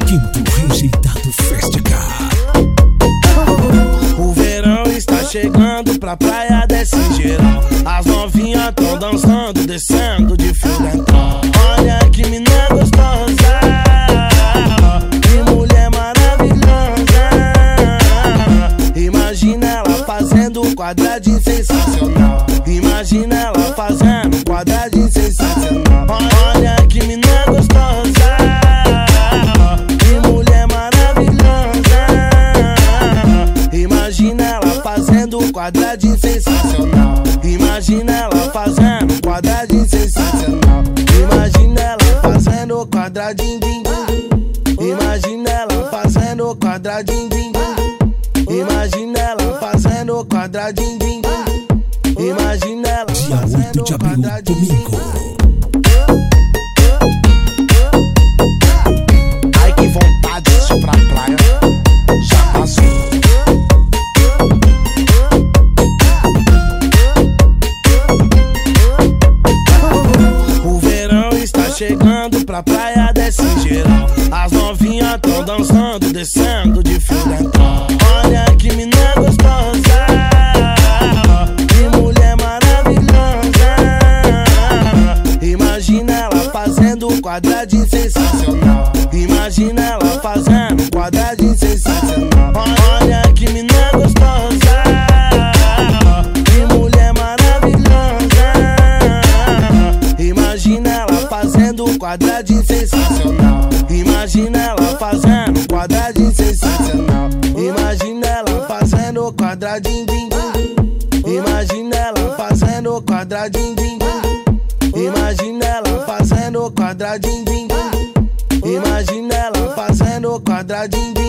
Quinto Rejeitado Festival. O verão está chegando, pra praia desce geral. As novinhas tão dançando, descendo de fio dental. Olha que menina gostosa, que mulher maravilhosa. Imagina ela fazendo um quadradinho sensacional. Imagina ela fazendo um quadradinho sensacional. Olha que menina gostosa, que mulher maravilhosa. Imagina ela fazendo um quadradinho sensacional. Imagina ela fazendo um quadradinho sensacional. Imagina ela fazendo um quadradinho. Imagina ela fazendo um quadradinho. Imagina ela fazendo um quadradinho. Imagina ela Dia 8 de abril, domingo. Ai que vontade de ir pra praia, já passou. O verão está chegando, pra praia desce geral. As novinhas tão dançando, descendo de fio dental. Olha que menina gostosa, que mulher maravilhosa. Imagina ela fazendo um quadradinho sensacional. Imagina ela fazendo um quadradinho sensacional. Olha que menina gostosa, que mulher maravilhosa. Imagina ela fazendo um quadradinho sensacional. Imagina ela fazendo um quadradinho sensacional. Imagina ela fazendo um quadradinho. Imagina ela fazendo um quadradinho. Imagina ela fazendo um quadradinho. Imagina ela fazendo um quadradinho.